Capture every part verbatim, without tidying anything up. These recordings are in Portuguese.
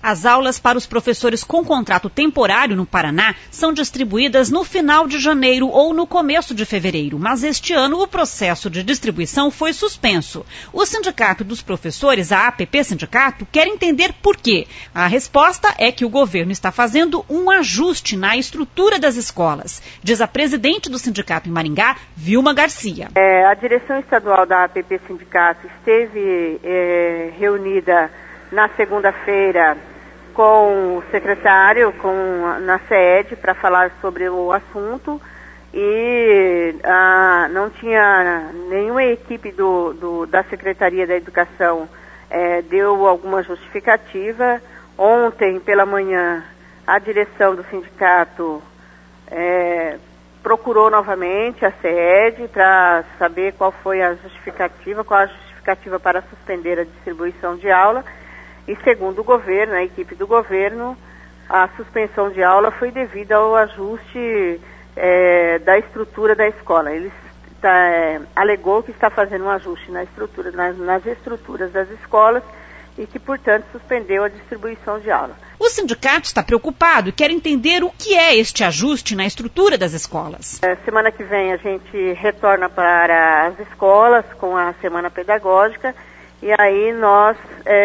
As aulas para os professores com contrato temporário no Paraná são distribuídas no final de janeiro ou no começo de fevereiro, mas este ano o processo de distribuição foi suspenso. O Sindicato dos Professores, a A P P Sindicato, quer entender por quê. A resposta é que o governo está fazendo um ajuste na estrutura das escolas, diz a presidente do sindicato em Maringá, Vilma Garcia. É, a direção estadual da A P P Sindicato esteve é, reunida na segunda-feira com o secretário, com, na sede, para falar sobre o assunto e ah, não tinha nenhuma equipe do, do, da Secretaria da Educação é, deu alguma justificativa. Ontem, pela manhã, a direção do sindicato é, procurou novamente a sede para saber qual foi a justificativa, qual a justificativa para suspender a distribuição de aula. E segundo o governo, a equipe do governo, a suspensão de aula foi devido ao ajuste é, da estrutura da escola. Ele tá, é, alegou que está fazendo um ajuste na estrutura, nas, nas estruturas das escolas e que, portanto, suspendeu a distribuição de aula. O sindicato está preocupado e quer entender o que é este ajuste na estrutura das escolas. É, semana que vem a gente retorna para as escolas com a semana pedagógica e aí nós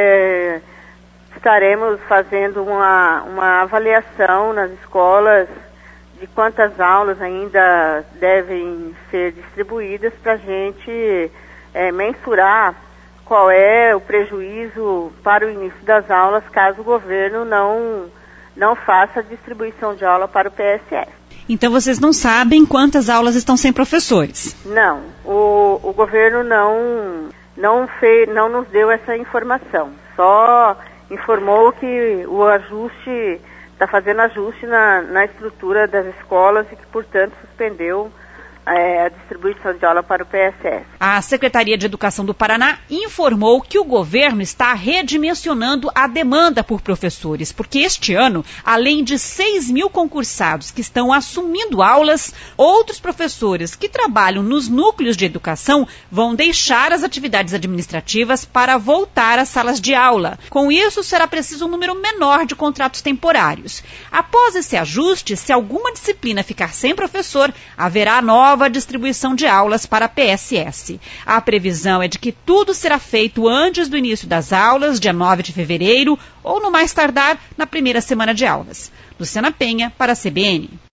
é, estaremos fazendo uma, uma avaliação nas escolas de quantas aulas ainda devem ser distribuídas para a gente é, mensurar qual é o prejuízo para o início das aulas caso o governo não, não faça a distribuição de aula para o P S S. Então vocês não sabem quantas aulas estão sem professores? Não, o, o governo não, não, fez, não nos deu essa informação, só informou que o ajuste, está fazendo ajuste na, na estrutura das escolas e que, portanto, suspendeu é, a distribuição de aula para o P S S. A Secretaria de Educação do Paraná informou que o governo está redimensionando a demanda por professores, porque este ano, além de seis mil concursados que estão assumindo aulas, outros professores que trabalham nos núcleos de educação vão deixar as atividades administrativas para voltar às salas de aula. Com isso, será preciso um número menor de contratos temporários. Após esse ajuste, se alguma disciplina ficar sem professor, haverá nova nova distribuição de aulas para a P S S. A previsão é de que tudo será feito antes do início das aulas, dia nove de fevereiro, ou no mais tardar, na primeira semana de aulas. Luciana Penha, para a C B N.